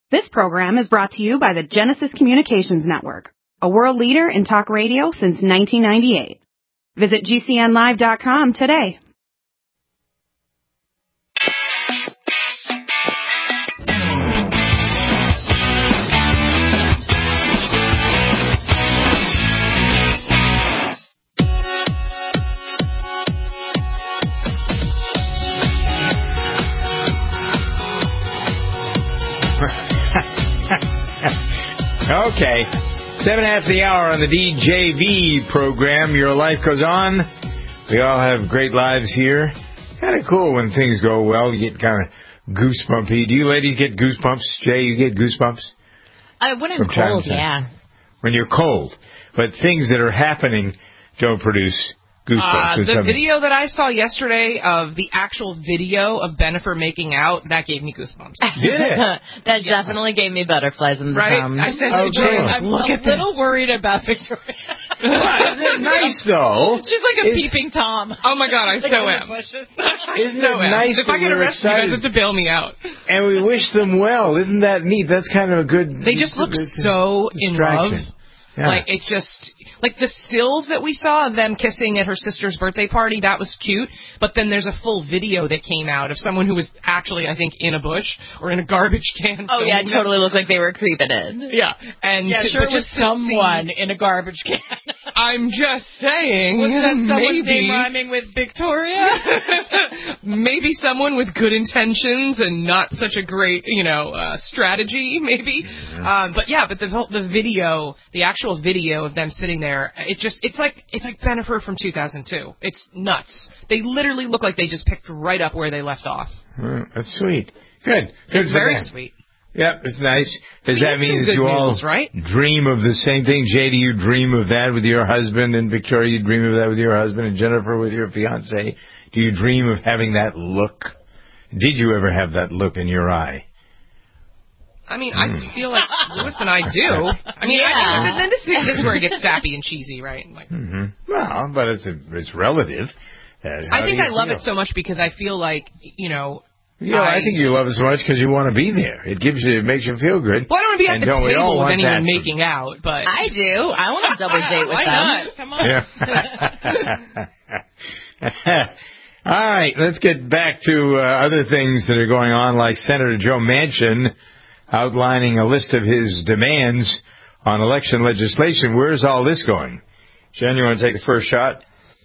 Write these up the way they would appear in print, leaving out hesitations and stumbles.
This program is brought to you by the Genesis Communications Network, a world leader in talk radio since 1998. Visit GCNlive.com today. Okay, 7 after the hour on the DJV program. Your life goes on. We all have great lives here. Kind of cool when things go well. You get kind of goosebumpy. Do you ladies get goosebumps? Jay, you get goosebumps? When I'm cold, yeah. When you're cold. But things that are happening don't produce goosebumps. The video that I saw yesterday of the actual video of Bennifer making out, that gave me goosebumps. Did it? That definitely gave me butterflies in the tongue. I said to Jay, I'm a little worried about Victoria. Isn't it nice, though? She's like a peeping Tom. Oh, my God, I so am. Isn't it nice? If I get arrested, you guys have to bail me out. And we wish them well. Isn't that neat? That's kind of a good... They just look so in love. Yeah. Like, it just... Like, the stills that we saw of them kissing at her sister's birthday party, that was cute. But then there's a full video that came out of someone who was actually, I think, in a bush or in a garbage can. Oh, yeah, it totally looked like they were creeping in. Yeah. And yeah, sure was just someone in a garbage can. I'm just saying. Was that someone's name rhyming with Victoria? Maybe someone with good intentions and not such a great, strategy, maybe. But the video, the actual video of them sitting there, it's like Bennifer from 2002. It's nuts. They literally look like they just picked right up where they left off. That's sweet. Good. It's very sweet. Yep, it's nice. Does that mean that you all right? dream of the same thing? Jay, do you dream of that with your husband? And Victoria, you dream of that with your husband? And Jennifer, with your fiancé? Do you dream of having that look? Did you ever have that look in your eye? I mean, I feel like Lewis and I do. I mean, yeah. This is where it gets sappy and cheesy, right? Like, Well, but it's relative. I think I love it so much because I feel like, I think you love it so much because you want to be there. It makes you feel good. Well, I don't want to be at the table with anyone making out, but... I do. I want to double date with them. Why not? Come on. Yeah. All right, let's get back to other things that are going on, like Senator Joe Manchin outlining a list of his demands on election legislation. Where's all this going? Jen, you want to take the first shot?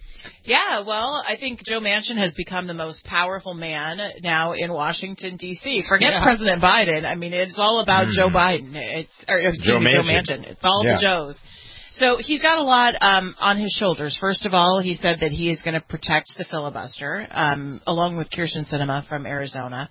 Yeah, well, I think Joe Manchin has become the most powerful man now in Washington, D.C. Forget President Biden. I mean, it's all about Joe Biden. Joe Manchin. It's all the Joes. So he's got a lot on his shoulders. First of all, he said that he is going to protect the filibuster, along with Kyrsten Sinema from Arizona.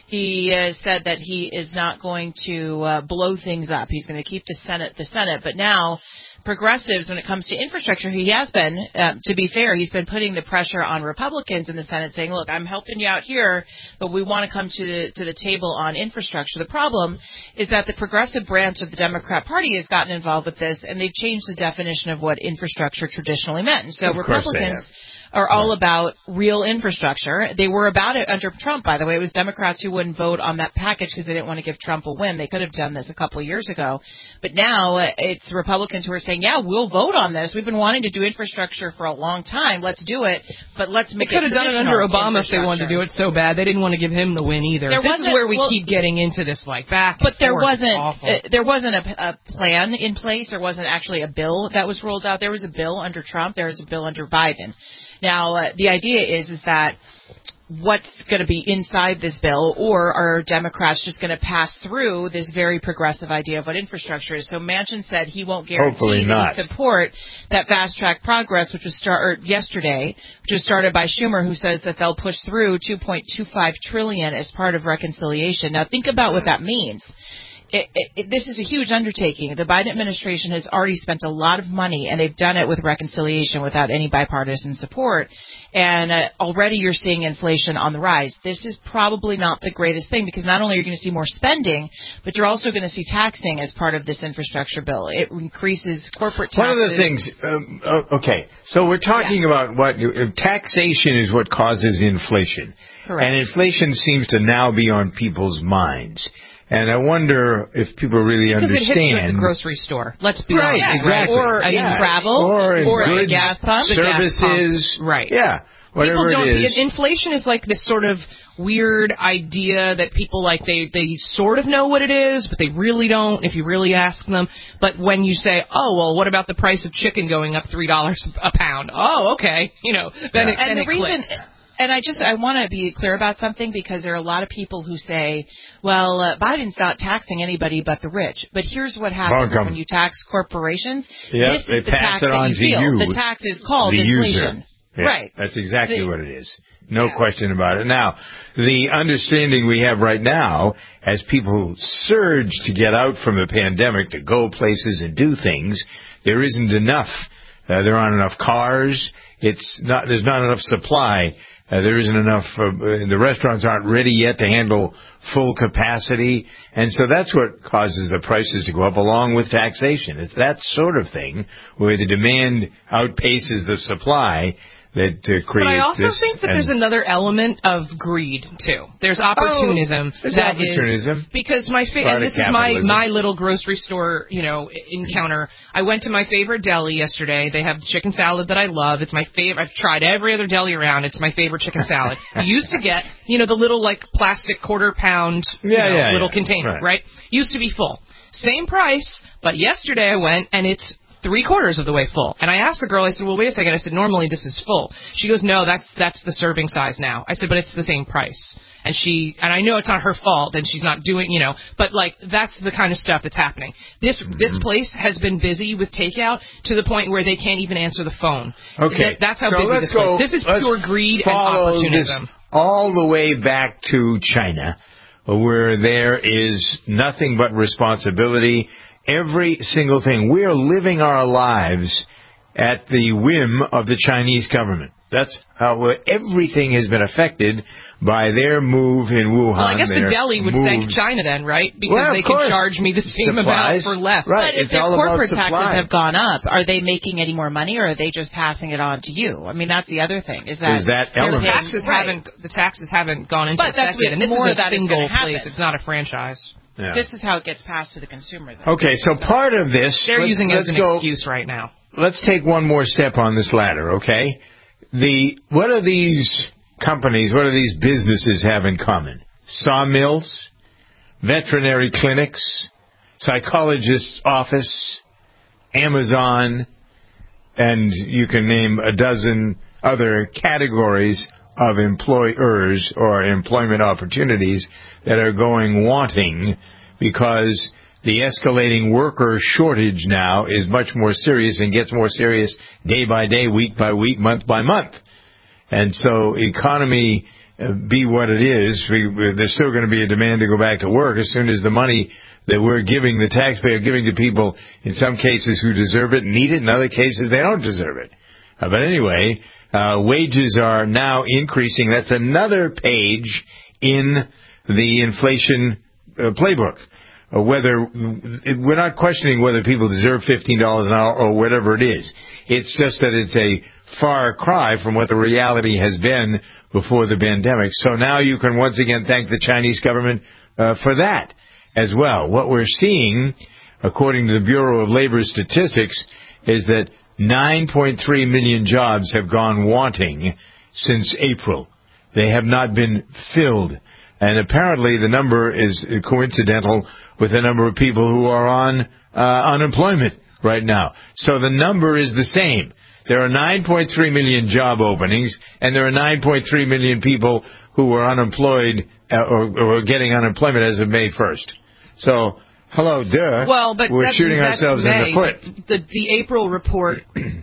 He said that he is not going to blow things up. He's going to keep the Senate. But now progressives, when it comes to infrastructure, he has been, to be fair, he's been putting the pressure on Republicans in the Senate saying, look, I'm helping you out here, but we want to come to the table on infrastructure. The problem is that the progressive branch of the Democrat Party has gotten involved with this, and they've changed the definition of what infrastructure traditionally meant. And so Republicans are all about real infrastructure. They were about it under Trump, by the way. It was Democrats who wouldn't vote on that package because they didn't want to give Trump a win. They could have done this a couple of years ago. But now it's Republicans who are saying, yeah, we'll vote on this. We've been wanting to do infrastructure for a long time. Let's do it, but let's make it traditional. They could have done it under Obama if they wanted to do it so bad. They didn't want to give him the win either. This is where we keep getting into this back and forth. But there wasn't a plan in place. There wasn't actually a bill that was rolled out. There was a bill under Trump. There was a bill under Biden. Now, the idea is that what's going to be inside this bill, or are Democrats just going to pass through this very progressive idea of what infrastructure is? So Manchin said he won't guarantee that he'd support that fast-track progress, which was started yesterday, which was started by Schumer, who says that they'll push through $2.25 trillion as part of reconciliation. Now, think about what that means. This is a huge undertaking. The Biden administration has already spent a lot of money, and they've done it with reconciliation without any bipartisan support. And already you're seeing inflation on the rise. This is probably not the greatest thing because not only are you going to see more spending, but you're also going to see taxing as part of this infrastructure bill. It increases corporate taxes. One of the things, okay, so we're talking about what taxation is what causes inflation. Correct. And inflation seems to now be on people's minds. And I wonder if people really understand. Because it hits you at the grocery store. Let's be honest. Right, exactly. Or in travel. Or in a gas pump. Services. Right. Yeah. Whatever it is. Inflation is like this sort of weird idea that people like, they sort of know what it is, but they really don't if you really ask them. But when you say, oh, well, what about the price of chicken going up $3 a pound? Oh, okay. Then it clicks. And I want to be clear about something, because there are a lot of people who say, well, Biden's not taxing anybody but the rich. But here's what happens when you tax corporations. Yep, this is the tax it on that you feel. you, the tax is called inflation. Yeah, right. That's exactly what it is. No question about it. Now, the understanding we have right now, as people surge to get out from the pandemic, to go places and do things, there isn't enough. There aren't enough cars. There's not enough supply. There isn't enough. The restaurants aren't ready yet to handle full capacity. And so that's what causes the prices to go up, along with taxation. It's that sort of thing where the demand outpaces the supply that creates this. But I also think that there's another element of greed, too. There's opportunism. There's opportunism. Because and this is my little grocery store, encounter. I went to my favorite deli yesterday. They have chicken salad that I love. It's my favorite. I've tried every other deli around. It's my favorite chicken salad. You used to get, the little, plastic quarter-pound little container, right? Used to be full. Same price, but yesterday I went, and it's 3/4 of the way full. And I asked the girl, I said, well, wait a second. I said, normally this is full. She goes, no, that's the serving size now. I said, but it's the same price. And I know it's not her fault, and she's not doing, but that's the kind of stuff that's happening. This place has been busy with takeout to the point where they can't even answer the phone. Okay. That's how busy this place is. This is pure greed and opportunism. All the way back to China, where there is nothing but responsibility. Every single thing. We are living our lives at the whim of the Chinese government. That's how everything has been affected by their move in Wuhan. Well, I guess the deli would thank China then, right? Because they can charge me the same amount for less. Right. But if their corporate taxes have gone up, are they making any more money, or are they just passing it on to you? I mean, that's the other thing. Is that element. The taxes haven't gone into effect yet, and this is a single place. It's not a franchise. Yeah. This is how it gets passed to the consumer, though. Okay, so part of this... They're using it as an excuse right now. Let's take one more step on this ladder, okay? What do these companies, what do these businesses have in common? Sawmills, veterinary clinics, psychologist's office, Amazon, and you can name a dozen other categories of employers or employment opportunities that are going wanting, because the escalating worker shortage now is much more serious and gets more serious day by day, week by week, month by month. And so economy be what it is, there's still going to be a demand to go back to work as soon as the money that we're giving, the taxpayer giving to people, in some cases who deserve it, need it, in other cases they don't deserve it. But anyway, wages are now increasing. That's another page in the inflation playbook. We're not questioning whether people deserve $15 an hour or whatever it is. It's just that it's a far cry from what the reality has been before the pandemic. So now you can once again thank the Chinese government for that as well. What we're seeing, according to the Bureau of Labor Statistics, is that 9.3 million jobs have gone wanting since April. They have not been filled. And apparently the number is coincidental with the number of people who are on unemployment right now. So the number is the same. There are 9.3 million job openings, and there are 9.3 million people who are unemployed or are getting unemployment as of May 1st. So, hello, duh. Well, but we're shooting ourselves in the foot. The April report,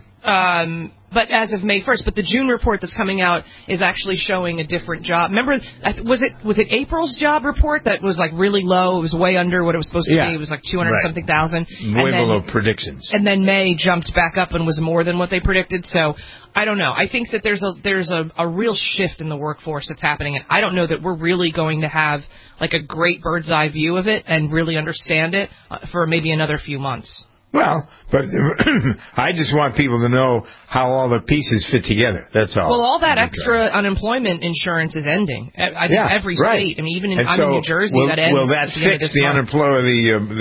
but as of May 1st, but the June report that's coming out is actually showing a different job. Remember, was it April's job report that was like really low? It was way under what it was supposed to be. It was like 200-something thousand. Way below predictions. And then May jumped back up and was more than what they predicted. So I don't know. I think that there's a real shift in the workforce that's happening, and I don't know that we're really going to have like a great bird's eye view of it and really understand it for maybe another few months. Well, but I just want people to know how all the pieces fit together. That's all. Well, all that extra unemployment insurance is ending. I think every state. I mean, even I'm in New Jersey, that ends. Will that fix the unemployment,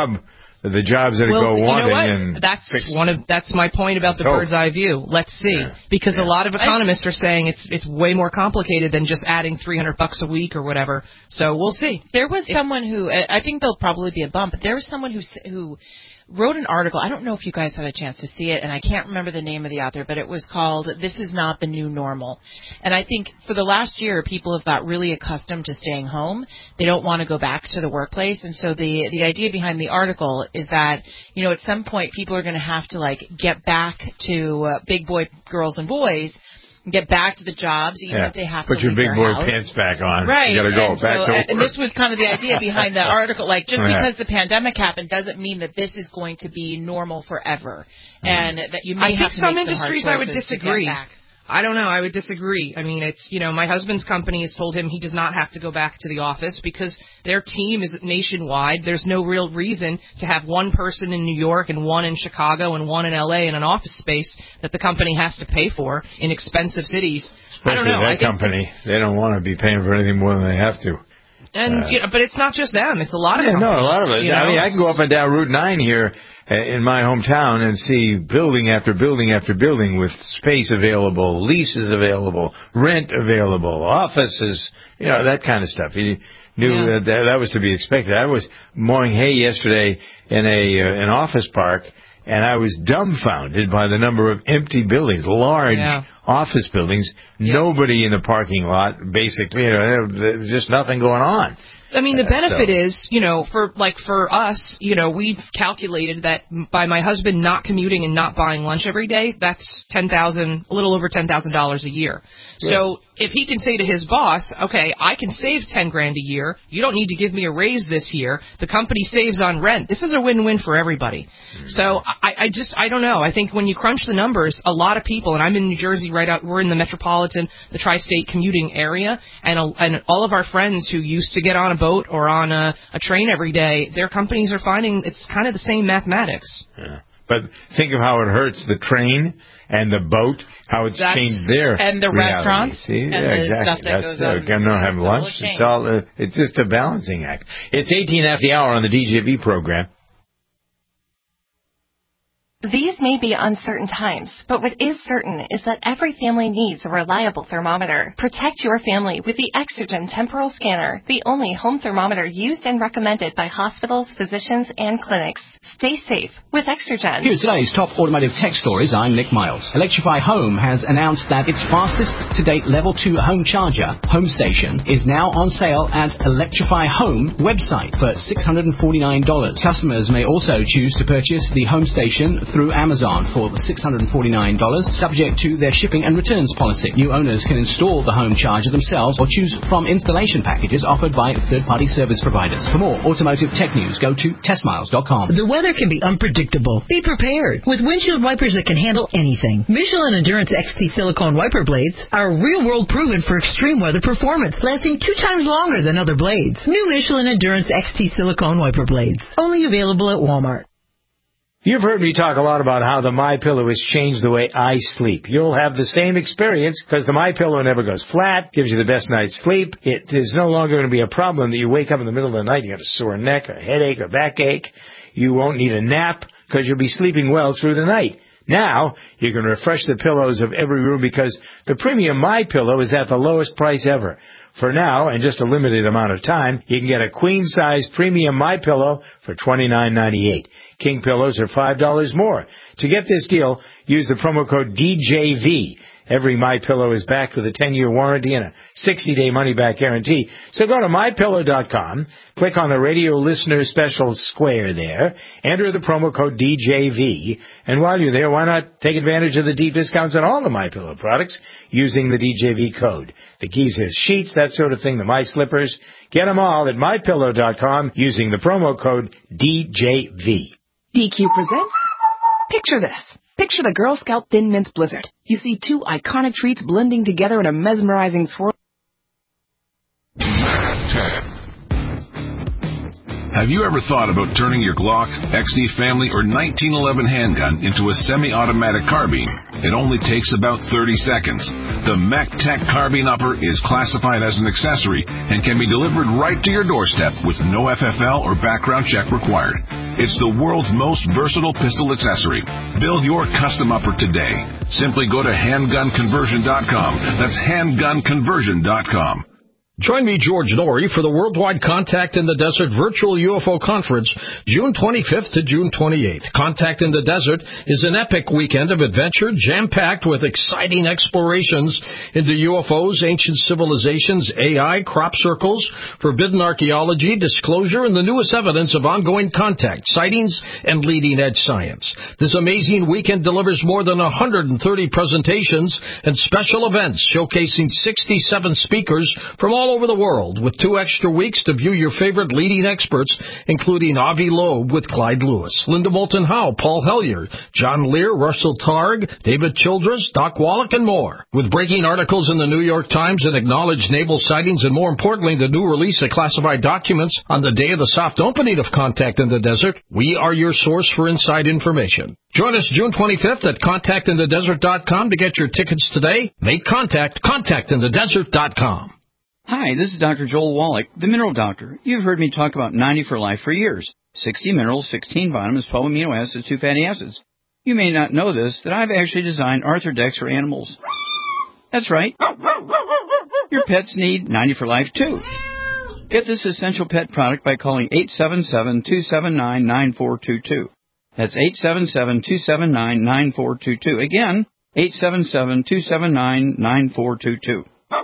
the jobs that go wanting? That's my point about the bird's eye view. Let's see, because a lot of economists are saying it's way more complicated than just adding $300 a week or whatever. So we'll see. There was someone who, I think there'll probably be a bump, but there was someone who wrote an article. I don't know if you guys had a chance to see it, and I can't remember the name of the author, but it was called "This Is Not the New Normal." And I think for the last year, people have got really accustomed to staying home. They don't want to go back to the workplace, and so the idea behind the article is that, you know, at some point people are going to have to get back to big boy girls and boys. Get back to the jobs, even if they have to put your big boy pants back on. Right. You got to go back to work. And this was kind of the idea behind the article. Just because the pandemic happened doesn't mean that this is going to be normal forever, and that you may have to make some industries hard I would disagree. I don't know. I would disagree. I mean, it's, my husband's company has told him he does not have to go back to the office because their team is nationwide. There's no real reason to have one person in New York and one in Chicago and one in L.A. in an office space that the company has to pay for in expensive cities. Especially I don't know. That company, they don't want to be paying for anything more than they have to. And but it's not just them. It's a lot of companies. No, a lot of it. I mean, I can go up and down Route 9 here in my hometown and see building after building after building with space available, leases available, rent available, offices, that kind of stuff. You knew that was to be expected. I was mowing hay yesterday in an office park, and I was dumbfounded by the number of empty buildings, large office buildings, nobody in the parking lot, basically. There's just nothing going on. I mean, the benefit is, for us, we've calculated that by my husband not commuting and not buying lunch every day, that's a little over $10,000 a year. Yeah. So if he can say to his boss, okay, I can save $10,000 a year. You don't need to give me a raise this year. The company saves on rent. This is a win-win for everybody. Mm-hmm. So I don't know. I think when you crunch the numbers, a lot of people, and I'm in New Jersey we're in the metropolitan, the tri-state commuting area, and all of our friends who used to get on a boat or on a train every day, their companies are finding it's kind of the same mathematics. Yeah. But think of how it hurts the train and the boat, how it's changed their and the reality. Restaurants See? and the exactly. Stuff that goes on. Not have lunch. It's just a balancing act. It's 18 after the hour on the DJV program. These may be uncertain times, but what is certain is that every family needs a reliable thermometer. Protect your family with the Exergen Temporal Scanner, the only home thermometer used and recommended by hospitals, physicians, and clinics. Stay safe with Exergen. Here's today's top automotive tech stories. I'm Nick Miles. Electrify Home has announced that its fastest to-date Level 2 home charger, Home Station, is now on sale at Electrify Home website for $649. Customers may also choose to purchase the Home Station through Amazon for $649, subject to their shipping and returns policy. New owners can install the home charger themselves or choose from installation packages offered by third-party service providers. For more automotive tech news, go to testmiles.com. The weather can be unpredictable. Be prepared with windshield wipers that can handle anything. Michelin Endurance XT silicone wiper blades are real-world proven for extreme weather performance, lasting 2 times longer than other blades. New Michelin Endurance XT silicone wiper blades, only available at Walmart. You've heard me talk a lot about how the MyPillow has changed the way I sleep. You'll have the same experience because the MyPillow never goes flat, gives you the best night's sleep. It is no longer going to be a problem that you wake up in the middle of the night, you have a sore neck, a headache, a backache. You won't need a nap because you'll be sleeping well through the night. Now, you can refresh the pillows of every room because the premium MyPillow is at the lowest price ever. For now, and just a limited amount of time, you can get a queen-size premium MyPillow for $29.98. King pillows are $5 more. To get this deal, use the promo code DJV. Every MyPillow is backed with a 10-year warranty and a 60-day money-back guarantee. So go to MyPillow.com, click on the radio listener special square there, enter the promo code DJV, and while you're there, why not take advantage of the deep discounts on all the MyPillow products using the DJV code. The keys is sheets, that sort of thing, the My Slippers. Get them all at MyPillow.com using the promo code DJV. DQ presents Picture This. Picture the Girl Scout Thin Mints Blizzard. You see 2 iconic treats blending together in a mesmerizing swirl. Have you ever thought about turning your Glock, XD Family, or 1911 handgun into a semi-automatic carbine? It only takes about 30 seconds. The MechTech Carbine Upper is classified as an accessory and can be delivered right to your doorstep with no FFL or background check required. It's the world's most versatile pistol accessory. Build your custom upper today. Simply go to handgunconversion.com. That's handgunconversion.com. Join me, George Norrie, for the Worldwide Contact in the Desert Virtual UFO Conference, June 25th to June 28th. Contact in the Desert is an epic weekend of adventure, jam-packed with exciting explorations into UFOs, ancient civilizations, AI, crop circles, forbidden archaeology, disclosure, and the newest evidence of ongoing contact, sightings, and leading-edge science. This amazing weekend delivers more than 130 presentations and special events showcasing 67 speakers from all over the world, with 2 extra weeks to view your favorite leading experts, including Avi Loeb with Clyde Lewis, Linda Moulton Howe, Paul Hellyer, John Lear, Russell Targ, David Childress, Doc Wallach, and more. With breaking articles in the New York Times and acknowledged naval sightings, and more importantly, the new release of classified documents on the day of the soft opening of Contact in the Desert, we are your source for inside information. Join us June 25th at contactinthedesert.com to get your tickets today. Make contact, contactinthedesert.com. Hi, this is Dr. Joel Wallach, the Mineral Doctor. You've heard me talk about 90 for Life for years. 60 minerals, 16 vitamins, 12 amino acids, 2 fatty acids. You may not know this, that I've actually designed Arthrodex for animals. That's right. Your pets need 90 for Life, too. Get this essential pet product by calling 877-279-9422. That's 877-279-9422. Again, 877-279-9422.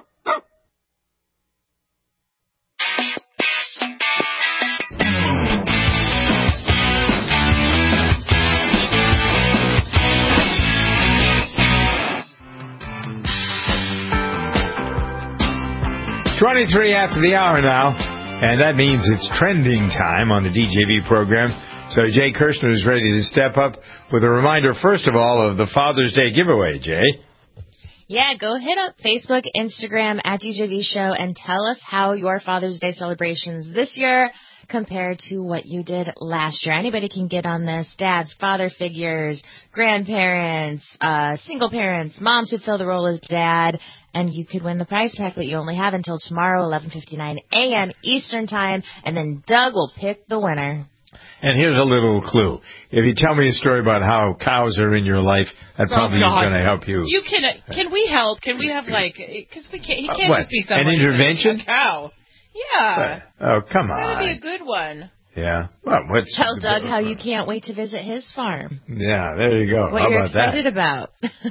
23 after the hour now, and that means it's trending time on the DJV program. So Jay Kirshner is ready to step up with a reminder, first of all, of the Father's Day giveaway, Jay. Yeah, go hit up Facebook, Instagram, at DJV Show, and tell us how your Father's Day celebrations this year compared to what you did last year. Anybody can get on this. Dads, father figures, grandparents, single parents, moms who fill the role as dad, and you could win the prize pack, but you only have until tomorrow, 11:59 a.m. Eastern Time, and then Doug will pick the winner. And here's a little clue. If you tell me a story about how cows are in your life, that probably is going to help you. You can we help? Can we have because he can't what? Just be someone. An intervention? A cow. Yeah. Oh, come on. That'd be a good one. Yeah. Well, tell Doug how you can't wait to visit his farm. Yeah, there you go. What how you're about excited that? about.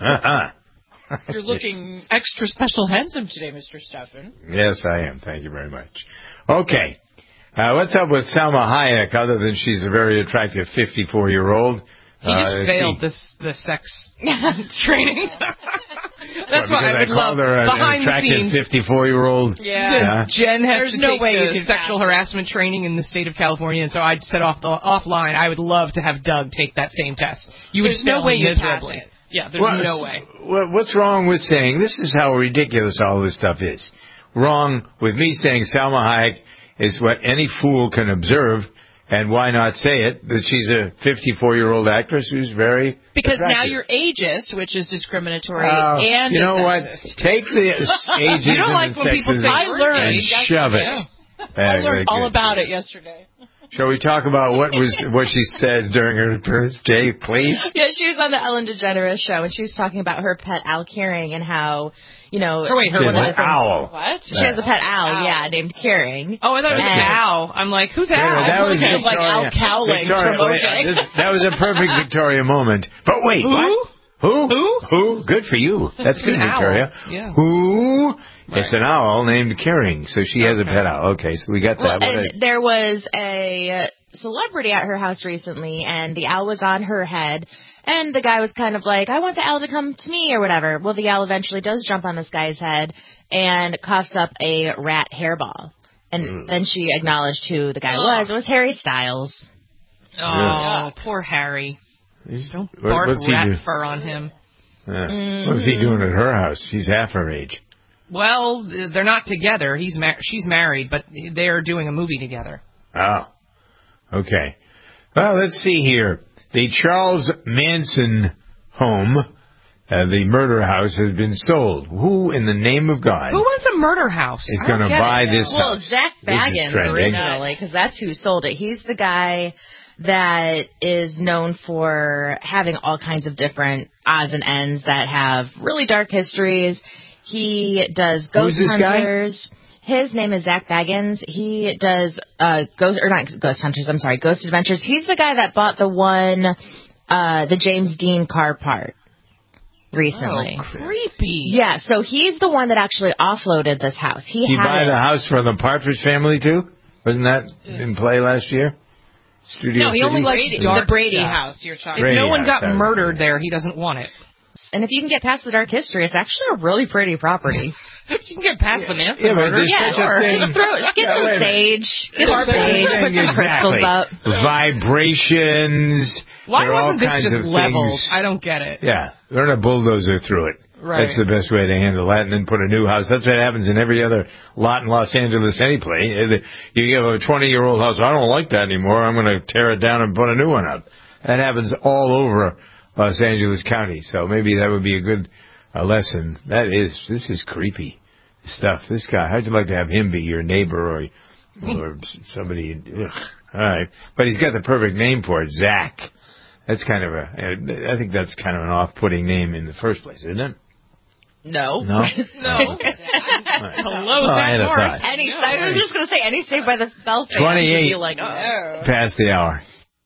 You're looking extra special handsome today, Mr. Steffen. Yes, I am. Thank you very much. Okay. What's up with Salma Hayek, other than she's a very attractive 54-year-old? He just failed the sex training. That's why I would love behind the scenes. 54-year-old. Yeah. Jen has to take the sexual harassment training in the state of California, and so I said offline, I would love to have Doug take that same test. You would fail miserably. Yeah, there's no way. What's wrong with saying, this is how ridiculous all this stuff is? Wrong with me saying Salma Hayek is what any fool can observe, and why not say it, that she's a 54-year-old actress who's very Because attractive. now you're ageist, which is discriminatory, and you know sexist. What? Take the ageism You don't like and when people say sexism and shove it. I learned all about it yesterday. Shall we talk about what she said during her appearance, Jay, please? Yeah, she was on the Ellen DeGeneres show, and she was talking about her pet Al Kering and how, she has an owl. What? She has a pet owl, named Kering. Oh, I thought it was Al. I'm like, who's Al? That was kind of like Al Cowling from OJ. That was a perfect Victoria moment. But wait, what? Who? Good for you. That's good, Victoria. Yeah. Who? Right. It's an owl named Kering, so she has a pet owl. Okay, so we got that. And there was a celebrity at her house recently, and the owl was on her head, and the guy was kind of like, I want the owl to come to me or whatever. Well, the owl eventually does jump on this guy's head and coughs up a rat hairball. And then she acknowledged who the guy was. It was Harry Styles. Oh, poor Harry. Don't bark rat fur on him. What was he doing at her house? He's half her age. Well, they're not together. She's married, but they're doing a movie together. Oh. Okay. Well, let's see here. The Charles Manson home, the murder house, has been sold. Who, in the name of God, who wants a murder house? Is going to buy this house? Well, Zach Baggins originally, because that's who sold it. He's the guy that is known for having all kinds of different odds and ends that have really dark histories. He does Ghost Hunters. His name is Zach Baggins. He does Ghost Adventures. He's the guy that bought the James Dean car part recently. Oh, creepy. Yeah, so he's the one that actually offloaded this house. Did he buy the house from the Partridge Family, too? Wasn't that in play last year? Studio He only likes the Brady house you're talking about. If Brady no one got house, murdered there, he doesn't want it. And if you can get past the dark history, it's actually a really pretty property. If you can get past the Manson murder. Get some sage, put some crystals up. Vibrations. Why wasn't this just leveled? Things. I don't get it. Yeah, run a bulldozer through it. Right. That's the best way to handle that, and then put a new house. That's what happens in every other lot in Los Angeles anyway. You have a 20-year-old house. I don't like that anymore. I'm going to tear it down and put a new one up. That happens all over Los Angeles County. So maybe that would be a good lesson. This is creepy stuff. This guy, how'd you like to have him be your neighbor or somebody? Ugh. All right. But he's got the perfect name for it, Zach. That's kind of I think that's kind of an off-putting name in the first place, isn't it? No. No. Hello, Zach Morris. I was just going to say, any Saved by the Bell fan 28 would be like, oh. Past the hour.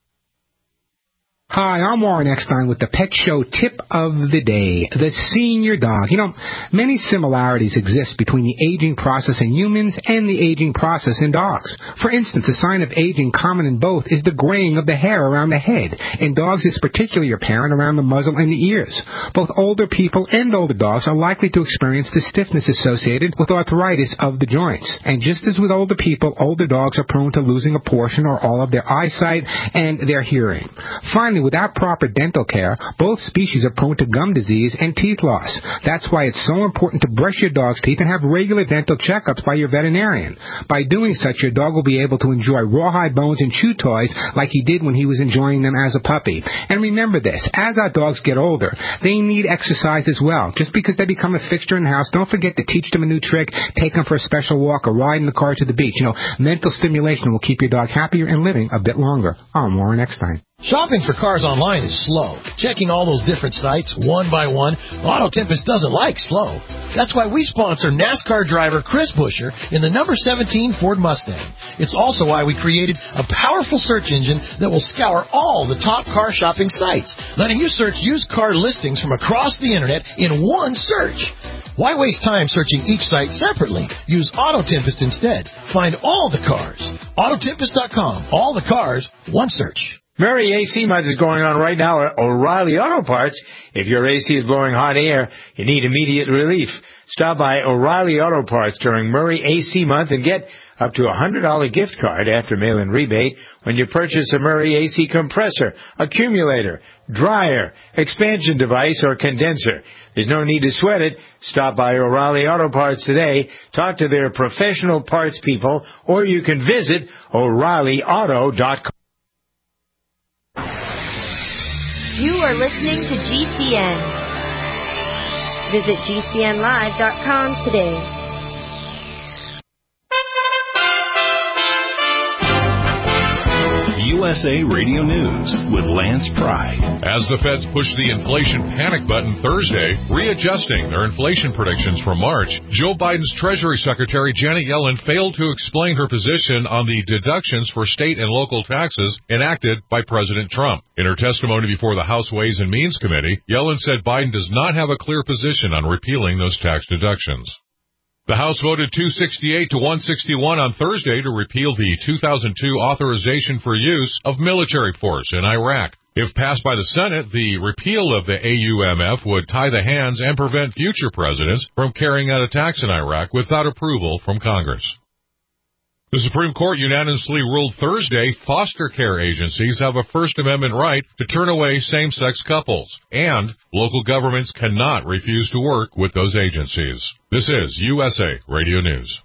Hi, I'm Warren Eckstein with the Pet Show Tip of the Day, the senior dog. You know, many similarities exist between the aging process in humans and the aging process in dogs. For instance, a sign of aging common in both is the graying of the hair around the head. In dogs, it's particularly apparent around the muzzle and the ears. Both older people and older dogs are likely to experience the stiffness associated with arthritis of the joints. And just as with older people, older dogs are prone to losing a portion or all of their eyesight and their hearing. Finally, without proper dental care, both species are prone to gum disease and teeth loss. That's why it's so important to brush your dog's teeth and have regular dental checkups by your veterinarian. By doing such, your dog will be able to enjoy rawhide bones and chew toys like he did when he was enjoying them as a puppy. And remember this, as our dogs get older, they need exercise as well. Just because they become a fixture in the house, don't forget to teach them a new trick, take them for a special walk, or ride in the car to the beach. You know, mental stimulation will keep your dog happier and living a bit longer. I'm Warren Eckstein. Shopping for cars online is slow. Checking all those different sites one by one, Auto Tempest doesn't like slow. That's why we sponsor NASCAR driver Chris Buescher in the number 17 Ford Mustang. It's also why we created a powerful search engine that will scour all the top car shopping sites, letting you search used car listings from across the internet in one search. Why waste time searching each site separately? Use Auto Tempest instead. Find all the cars. Autotempest.com. All the cars, one search. Murray AC Month is going on right now at O'Reilly Auto Parts. If your AC is blowing hot air, you need immediate relief. Stop by O'Reilly Auto Parts during Murray AC Month and get up to a $100 gift card after mail-in rebate when you purchase a Murray AC compressor, accumulator, dryer, expansion device, or condenser. There's no need to sweat it. Stop by O'Reilly Auto Parts today. Talk to their professional parts people, or you can visit O'ReillyAuto.com. You are listening to GCN. Visit GCNlive.com today. USA Radio News with Lance Pry. As the feds push the inflation panic button Thursday, readjusting their inflation predictions for March, Joe Biden's Treasury Secretary Janet Yellen failed to explain her position on the deductions for state and local taxes enacted by President Trump. In her testimony before the House Ways and Means Committee, Yellen said Biden does not have a clear position on repealing those tax deductions. The House voted 268 to 161 on Thursday to repeal the 2002 authorization for use of military force in Iraq. If passed by the Senate, the repeal of the AUMF would tie the hands and prevent future presidents from carrying out attacks in Iraq without approval from Congress. The Supreme Court unanimously ruled Thursday foster care agencies have a First Amendment right to turn away same-sex couples, and local governments cannot refuse to work with those agencies. This is USA Radio News.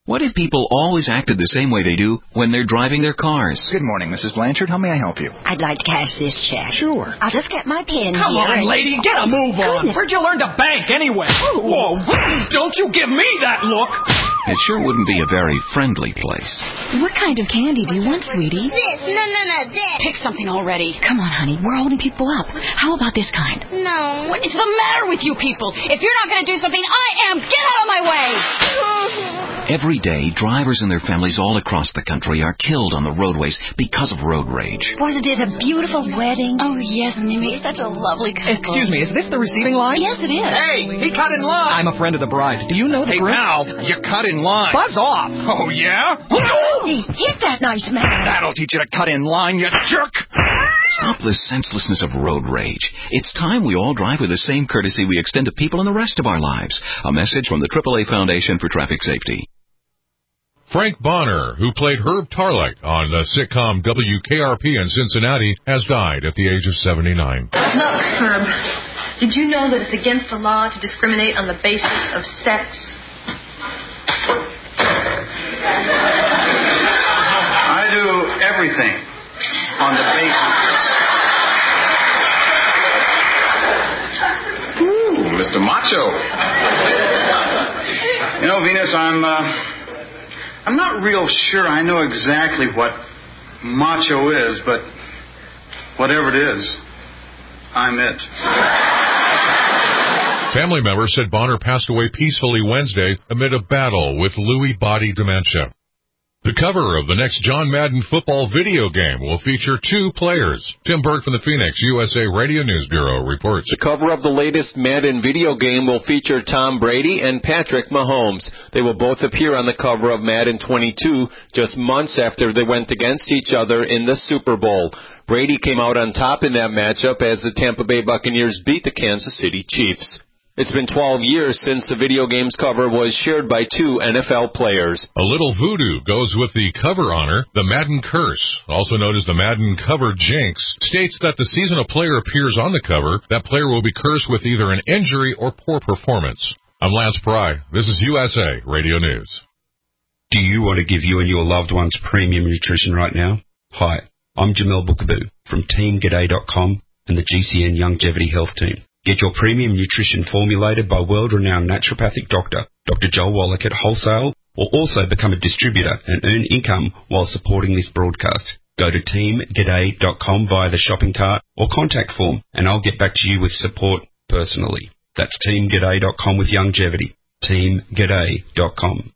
What if people always acted the same way they do when they're driving their cars? Good morning, Mrs. Blanchard. How may I help you? I'd like to cash this check. Sure. I'll just get my pen Come here. on, lady, get a move on. Goodness. Where'd you learn to bank anyway? Whoa, don't you give me that look. It sure wouldn't be a very friendly place. What kind of candy do you want, sweetie? This. No, this. Pick something already. Come on, honey. We're holding people up. How about this kind? No. What is the matter with you people? If you're not going to do something, I am. Get out of my way. Every day, drivers and their families all across the country are killed on the roadways because of road rage. Wasn't it a beautiful wedding? Oh, yes, and they made such a lovely couple. Excuse me, is this the receiving line? Yes, it is. Hey, he cut in line. I'm a friend of the bride. Do you know the groom? Hey, pal, you cut in line. Buzz off. Oh, yeah? Hey, hit that nice man. That'll teach you to cut in line, you jerk. Stop the senselessness of road rage. It's time we all drive with the same courtesy we extend to people in the rest of our lives. A message from the AAA Foundation for Traffic Safety. Frank Bonner, who played Herb Tarlek on the sitcom WKRP in Cincinnati, has died at the age of 79. Look, Herb, did you know that it's against the law to discriminate on the basis of sex? I do everything on the basis. Ooh, Mr. Macho. You know, Venus, I'm not real sure I know exactly what macho is, but whatever it is, I'm it. Family members said Bonner passed away peacefully Wednesday amid a battle with Lewy body dementia. The cover of the next John Madden football video game will feature two players. Tim Burke from the Phoenix USA Radio News Bureau reports. The cover of the latest Madden video game will feature Tom Brady and Patrick Mahomes. They will both appear on the cover of Madden 22 just months after they went against each other in the Super Bowl. Brady came out on top in that matchup as the Tampa Bay Buccaneers beat the Kansas City Chiefs. It's been 12 years since the video game's cover was shared by two NFL players. A little voodoo goes with the cover honor. The Madden Curse, also known as the Madden Cover Jinx, states that the season a player appears on the cover, that player will be cursed with either an injury or poor performance. I'm Lance Pry. This is USA Radio News. Do you want to give you and your loved ones premium nutrition right now? Hi, I'm Jamel Bookaboo from TeamGaday.com and the GCN Longevity Health Team. Get your premium nutrition formulated by world-renowned naturopathic doctor, Dr. Joel Wallach at wholesale, or also become a distributor and earn income while supporting this broadcast. Go to teamgaday.com via the shopping cart or contact form, and I'll get back to you with support personally. That's teamgaday.com with longevity. teamgaday.com.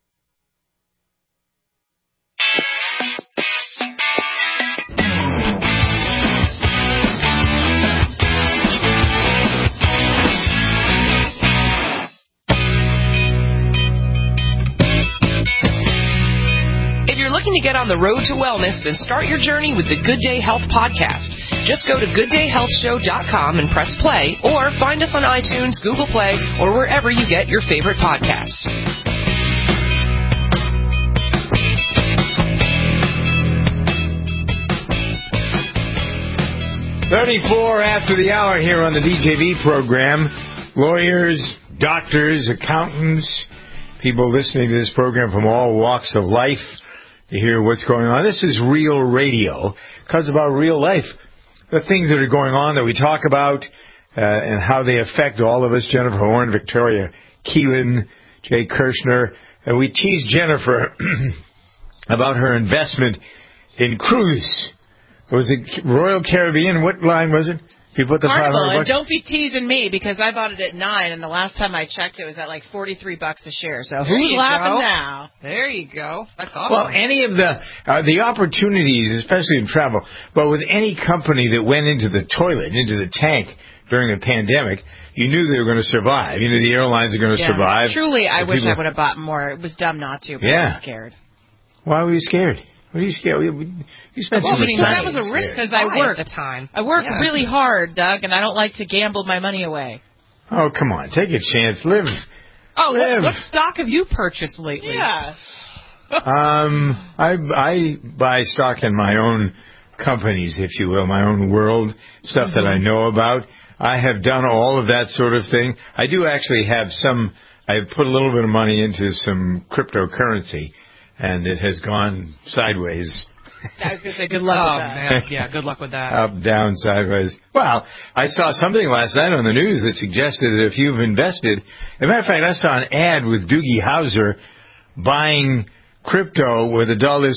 Looking to get on the road to wellness, then start your journey with the Good Day Health podcast. Just go to gooddayhealthshow.com and press play, or find us on iTunes, Google Play, or wherever you get your favorite podcasts. 34 after the hour here on the DJV program. Lawyers, doctors, accountants, people listening to this program from all walks of life to hear what's going on. This is real radio because about real life. The things that are going on that we talk about and how they affect all of us. Jennifer Horn, Victoria Keelan, Jay Kirshner. We teased Jennifer about her investment in cruise. Was it Royal Caribbean? What line was it? You put the Carnival, $500. and don't be teasing me because I bought it at $9, and the last time I checked, it was at like $43 a share. So who's laughing now? There you go. That's awesome. Well, any of the opportunities, especially in travel, but with any company that went into the toilet, into the tank during a pandemic, you knew they were going to survive. You knew the airlines are going to survive. Truly, I wish I would have bought more. It was dumb not to, but I was scared. Why were you scared? What are you scared? You spent too much time. That was a risk because I work at the time. I work really hard, Doug, and I don't like to gamble my money away. Oh, come on. Take a chance. Live. Oh, live. What stock have you purchased lately? Yeah. I buy stock in my own companies, if you will, my own world, stuff that I know about. I have done all of that sort of thing. I do actually have some I put a little bit of money into some cryptocurrency, and it has gone sideways. I was going to say, good luck with that. Man. Yeah, good luck with that. Up, down, sideways. Well, I saw something last night on the news that suggested that if you've invested, as a matter of fact, I saw an ad with Doogie Howser buying crypto with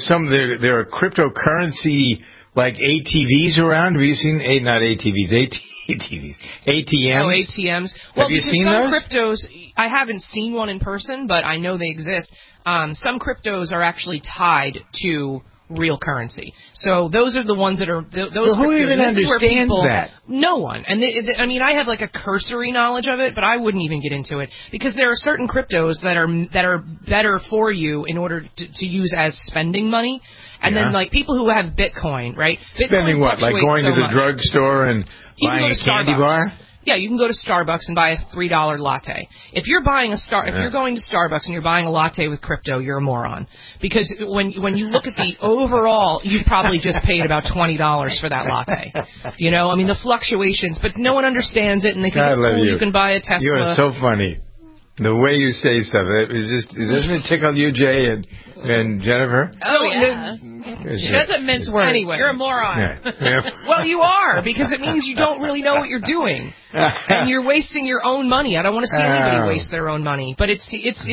$1. There are cryptocurrency like ATVs around. Have you seen? Not ATVs, ATVs, ATMs. Oh, ATMs. Well, have you seen some those? Cryptos, I haven't seen one in person, but I know they exist. Some cryptos are actually tied to real currency. So those are the ones that are those. Well, who even understands that? No one. And I mean, I have like a cursory knowledge of it, but I wouldn't even get into it because there are certain cryptos that are better for you in order to use as spending money. And then like people who have Bitcoin, right? Spending Bitcoin what? Like going to the much. drugstore and buying a candy bar? Yeah, you can go to Starbucks and buy a $3 latte. If you're buying if you're going to Starbucks and you're buying a latte with crypto, you're a moron. Because when you look at the overall, you probably just paid about $20 for that latte. You know, I mean the fluctuations, but no one understands it, and they think it's cool. You can buy a Tesla. You are so funny. The way you say stuff, doesn't it tickle you, Jay and Jennifer? Oh, yeah. She doesn't mince words. Anyway. You're a moron. Yeah. Well, you are, because it means you don't really know what you're doing. And you're wasting your own money. I don't want to see anybody waste their own money. But it's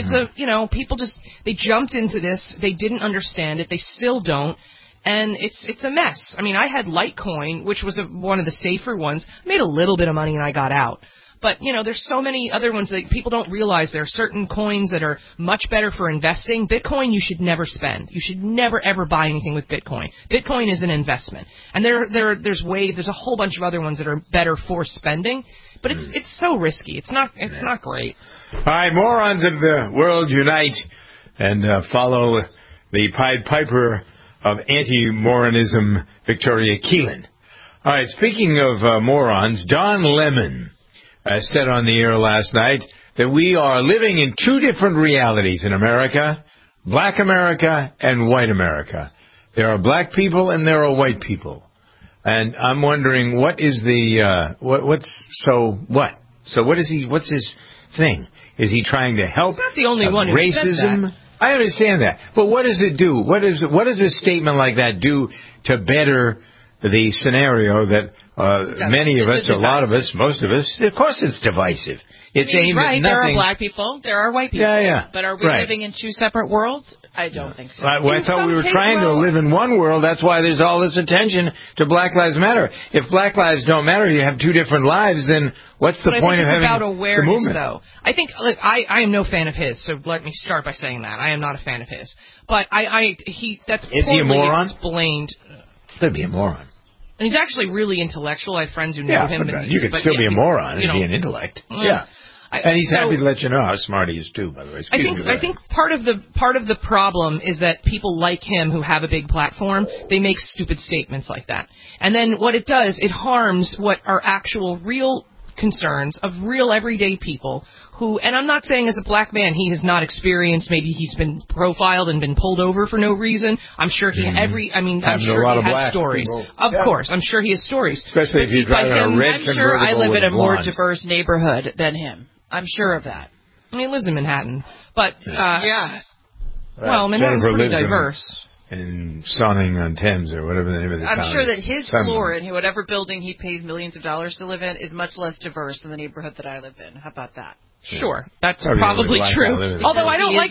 a, people just, they jumped into this. They didn't understand it. They still don't. And it's a mess. I mean, I had Litecoin, which was one of the safer ones. I made a little bit of money and I got out. But, there's so many other ones that people don't realize. There are certain coins that are much better for investing. Bitcoin, you should never spend. You should never, ever buy anything with Bitcoin. Bitcoin is an investment. And there's a whole bunch of other ones that are better for spending. But it's so risky. It's not great. All right, morons of the world, unite and follow the Pied Piper of anti-moronism, Victoria Keelan. All right, speaking of morons, Don Lemon said on the air last night that we are living in two different realities in America, black America and white America. There are black people and there are white people. And I'm wondering, what is the, So what is he, what's his thing? Is he trying to help? He's not the only one who racism? said that. I understand that. But what does it do? What does a statement like that do to better the scenario that many of us, a lot of us, most of us, of course it's divisive. It's aimed at nothing. There are black people, there are white people. Yeah. But are we living in two separate worlds? I don't think so. I thought we were trying to live in one world. That's why there's all this attention to Black Lives Matter. If Black Lives don't matter, you have two different lives, then what's the point of having about awareness, the movement? Though. I think, look, I am no fan of his, so let me start by saying that. I am not a fan of his. But that's poorly explained. Could be a moron. And he's actually really intellectual. I have friends who know him. But you could still be a moron and be an intellect. Yeah. And he's happy to let you know how smart he is too, by the way. I think part of the problem is that people like him who have a big platform, they make stupid statements like that. And then what it does, it harms what are actual real concerns of real everyday people who, and I'm not saying as a black man he has not experienced, maybe he's been profiled and been pulled over for no reason. I'm sure he has stories. Of course, I'm sure he has stories. Especially if you're driving a red convertible. I'm sure I live in a more blonde. diverse neighborhood than him. I'm sure of that. I mean, he lives in Manhattan, but yeah. Well, Manhattan's pretty diverse. In Sonning-on-Thames or whatever the name of the town. I'm sure that his floor in whatever building he pays millions of dollars to live in is much less diverse than the neighborhood that I live in. How about that? Sure, that's probably true. Although I don't like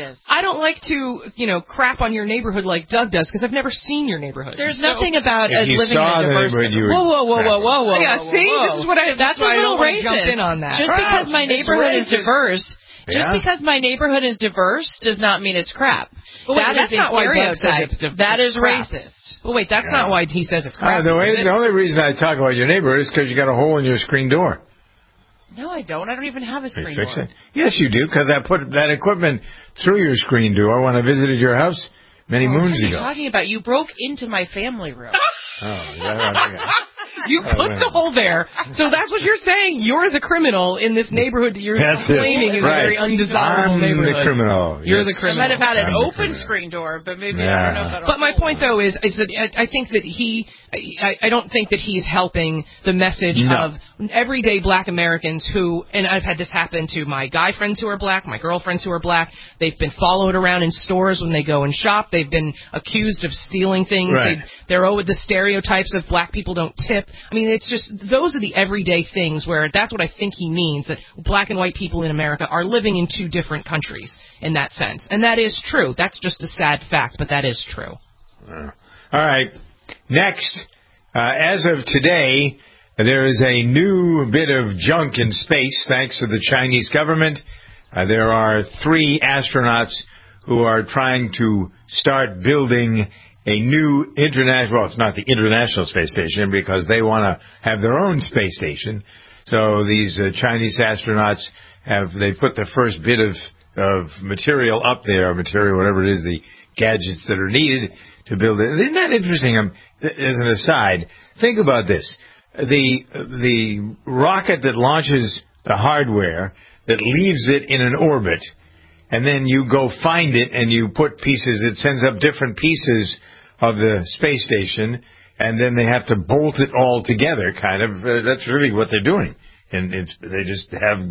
to crap on your neighborhood like Doug does because I've never seen your neighborhood. There's nothing about living in a diverse. Whoa! Yeah, see, this is what that's a little racist. Jump in on that. Just because my neighborhood is diverse. Just because my neighborhood is diverse does not mean it's crap. Well, that's not why Doug says it's diverse. That is racist. Well, wait, that's not why he says it's crap. The only reason I talk about your neighborhood is because you got a hole in your screen door. No, I don't. I don't even have a screen door. Yes, you do, because I put that equipment through your screen door when I visited your house many moons ago. What are you talking about? You broke into my family room. You put the hole there. So that's what you're saying. You're the criminal in this neighborhood that you're claiming is a very undesirable neighborhood. I'm the criminal. You're the criminal. I might have had an open screen door, but maybe I don't know if that'll. But my point, though, is that I think that I don't think that he's helping the message of everyday black Americans who, and I've had this happen to my guy friends who are black, my girlfriends who are black. They've been followed around in stores when they go and shop. They've been accused of stealing things. Right. They're with the stereotypes of black people don't tip. I mean, it's just, those are the everyday things where that's what I think he means, that black and white people in America are living in two different countries in that sense. And that is true. That's just a sad fact, but that is true. All right. Next, as of today, there is a new bit of junk in space thanks to the Chinese government. There are 3 astronauts who are trying to start building a new international, well, it's not the International Space Station because they want to have their own space station. So these Chinese astronauts they put the first bit of material up there, whatever it is, the gadgets that are needed to build it. Isn't that interesting? As an aside, think about this. The rocket that launches the hardware that leaves it in an orbit, and then you go find it and you put pieces, it sends up different pieces of the space station, and then they have to bolt it all together, kind of. That's really what they're doing. And they just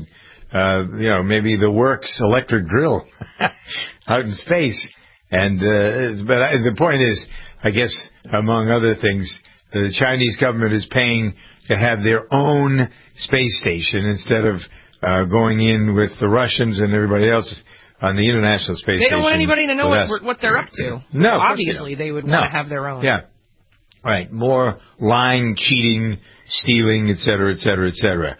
have, maybe the Works electric drill out in space. And but the point is, I guess, among other things, the Chinese government is paying to have their own space station instead of going in with the Russians and everybody else on the International Space Station. They don't want anybody to know what they're up to. No. Obviously, they would want to have their own. Yeah. Right. More lying, cheating, stealing, et cetera, et cetera, et cetera.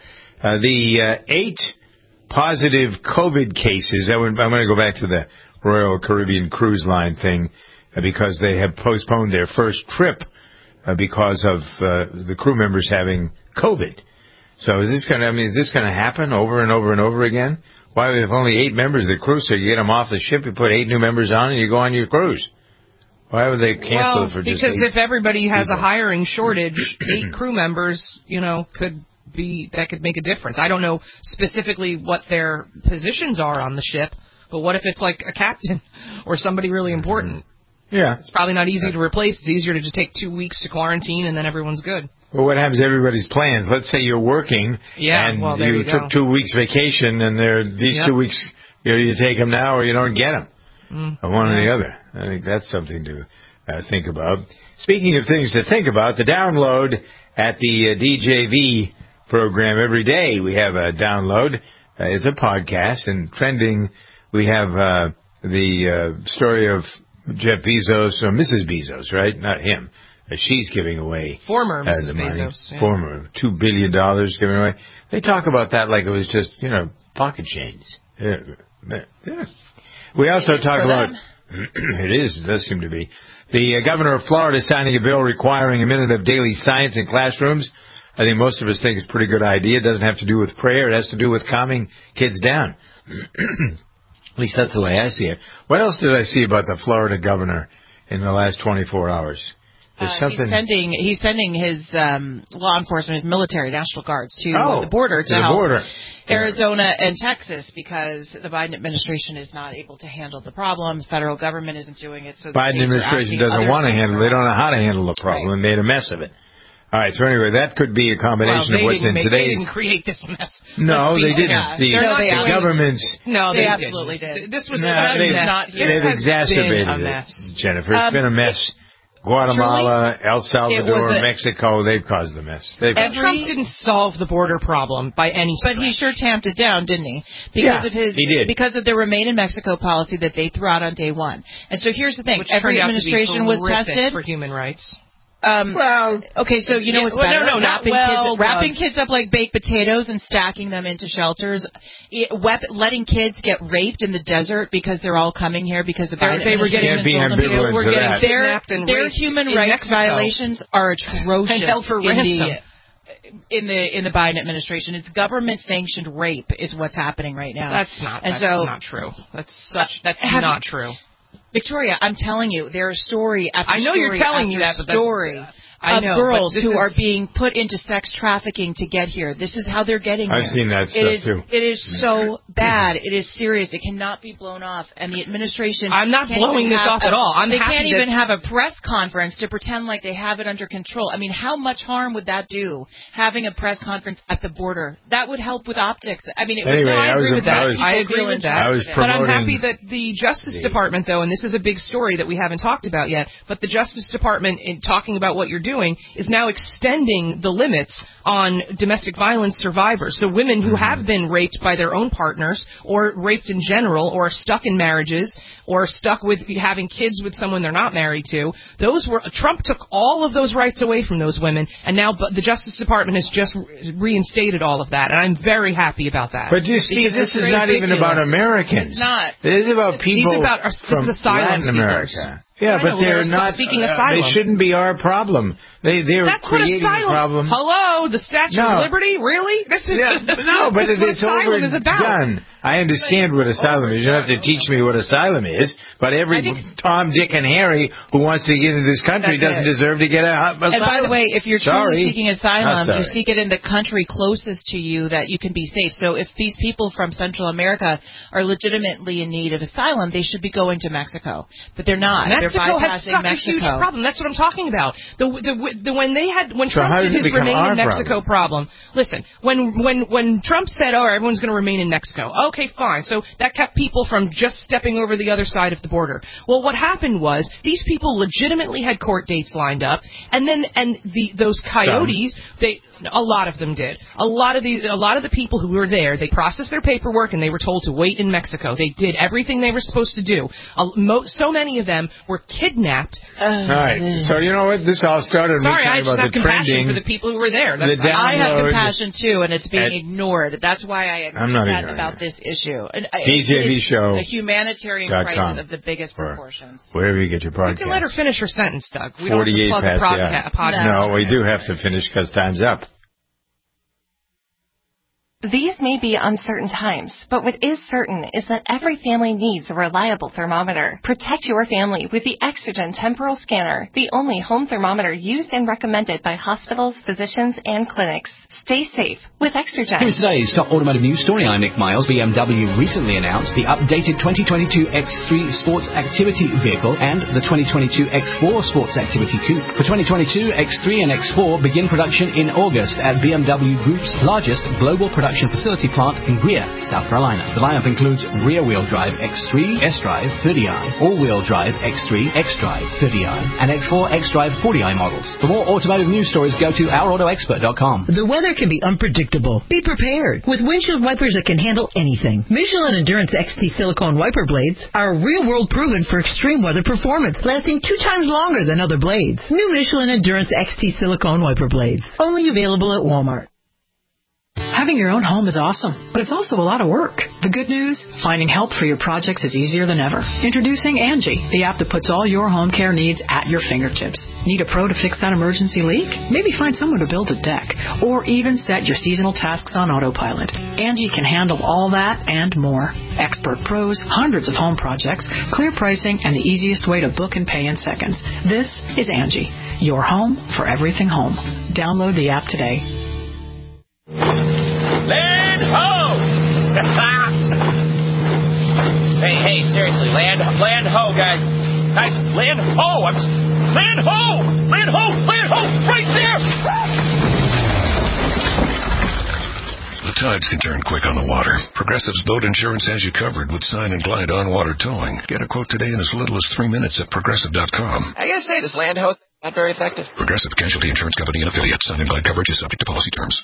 The 8 positive COVID cases, I'm going to go back to the Royal Caribbean Cruise Line thing because they have postponed their first trip because of the crew members having COVID. So is this going to happen over and over and over again? Why, if only 8 members of the crew, so you get them off the ship, you put 8 new members on, and you go on your cruise? Why would they cancel it for just 8? Because if everybody has a hiring shortage, 8 crew members, could make a difference. I don't know specifically what their positions are on the ship, but what if it's like a captain or somebody really important? Yeah. It's probably not easy to replace. It's easier to just take 2 weeks to quarantine, and then everyone's good. Well, what happens to everybody's plans? Let's say you're working, and you took 2 weeks vacation, and these 2 weeks, you take them now or you don't get them. One or the other. I think that's something to think about. Speaking of things to think about, the download at the DJV program every day. We have a download. It's a podcast, and trending, we have the story of Jeff Bezos, or Mrs. Bezos, right? Not him. She's giving away former Mrs. the money. Bezos, yeah. Former $2 billion giving away. They talk about that like it was just pocket change. Yeah. We also talk about it does seem to be the governor of Florida signing a bill requiring a minute of daily science in classrooms. I think most of us think it's a pretty good idea. It doesn't have to do with prayer. It has to do with calming kids down. At least that's the way I see it. What else did I see about the Florida governor in the last 24 hours? He's sending his law enforcement, his military, National Guards to the border to help Arizona and Texas because the Biden administration is not able to handle the problem. The federal government isn't doing it. So the Biden administration doesn't want to handle it. They don't know how to handle the problem and made a mess of it. All right, so anyway, that could be a combination of what's in today's... They didn't create this mess. No, they didn't. The government's... No, they absolutely did. This was they've exacerbated it, Jennifer. It's been a mess. Guatemala, El Salvador, Mexico, they've caused the mess. Trump didn't solve the border problem by any stretch. But he sure tamped it down, didn't he? Because of the Remain in Mexico policy that they threw out on day one. And so here's the thing. Which every administration was tested for human rights. Okay, so you know what's better? Wrapping kids up like baked potatoes and stacking them into shelters. Letting kids get raped in the desert because they're all coming here because the Biden administration told them to. We're getting kidnapped and their human rights violations are atrocious and held for ransom. In the Biden administration. It's government sanctioned rape is what's happening right now. That's not true. That's not true. Victoria, I'm telling you, there's story after story. I know you're telling me that, but story of girls who are being put into sex trafficking to get here. This is how they're getting here. I've seen that stuff, too. It is so bad. It is serious. It cannot be blown off. And the administration... I'm not blowing this off at all. They can't even have a press conference to pretend like they have it under control. I mean, how much harm would that do, having a press conference at the border? That would help with optics. I mean, I agree with that. I agree with that. But I'm happy that the Justice Department, though, and this is a big story that we haven't talked about yet, but the Justice Department, in talking about what you're doing, is now extending the limits on domestic violence survivors. So women who have been raped by their own partners, or raped in general, or stuck in marriages, or stuck with having kids with someone they're not married to, Trump took all of those rights away from those women, and now the Justice Department has just reinstated all of that, and I'm very happy about that. But you see, this is not even about Americans. It's not. It is about people from Latin America. Yeah, but they're not seeking asylum. They shouldn't be our problem. They're creating a problem. Hello, the Statue of Liberty? Really? This is no, but it's overdone. I understand what asylum is. You don't have to teach me what asylum is. But every Tom, Dick, and Harry who wants to get into this country doesn't deserve to get asylum. And by the way, if you're truly seeking asylum, you seek it in the country closest to you that you can be safe. So if these people from Central America are legitimately in need of asylum, they should be going to Mexico. But they're not. Mexico has such a huge problem. That's what I'm talking about. When Trump did his remain in Mexico problem. Listen, when Trump said, everyone's going to remain in Mexico. Okay, fine. So that kept people from just stepping over the other side of the border. Well, what happened was these people legitimately had court dates lined up, and those coyotes, a lot of them did. A lot of the people who were there, they processed their paperwork and they were told to wait in Mexico. They did everything they were supposed to do. So many of them were kidnapped. All right. So you know what? This all started. Sorry, I just have compassion for the people who were there. I have compassion too, and it's being ignored. That's why I am upset about this issue. DJV show. A humanitarian crisis of the biggest proportions. Wherever you get your podcast. You can let her finish her sentence, Doug. We don't have to plug the podcast. No, we do have to finish because time's up. These may be uncertain times, but what is certain is that every family needs a reliable thermometer. Protect your family with the Exergen Temporal Scanner, the only home thermometer used and recommended by hospitals, physicians, and clinics. Stay safe with Exergen. Here's today's top automotive news story. I'm Nick Miles. BMW recently announced the updated 2022 X3 Sports Activity Vehicle and the 2022 X4 Sports Activity Coupe. For 2022, X3 and X4 begin production in August at BMW Group's largest global production facility plant in Greer, South Carolina. The lineup includes rear-wheel drive X3, S-Drive 30i, all-wheel drive X3, X-Drive 30i, and X4, X-Drive 40i models. For more automotive news stories, go to OurAutoExpert.com. The weather can be unpredictable. Be prepared with windshield wipers that can handle anything. Michelin Endurance XT silicone wiper blades are real-world proven for extreme weather performance, lasting 2 times longer than other blades. New Michelin Endurance XT silicone wiper blades, only available at Walmart. Having your own home is awesome, but it's also a lot of work. The good news? Finding help for your projects is easier than ever. Introducing Angie, the app that puts all your home care needs at your fingertips. Need a pro to fix that emergency leak? Maybe find someone to build a deck, or even set your seasonal tasks on autopilot. Angie can handle all that and more. Expert pros, hundreds of home projects, clear pricing, and the easiest way to book and pay in seconds. This is Angie, your home for everything home. Download the app today. Land ho! hey, seriously, land ho, guys. Guys, land ho! Land ho! Right there! The tides can turn quick on the water. Progressive's boat insurance has you covered with Sign and Glide on-water towing. Get a quote today in as little as 3 minutes at Progressive.com. I gotta say, this land ho not very effective. Progressive Casualty Insurance Company and affiliates. Sign and Glide coverage is subject to policy terms.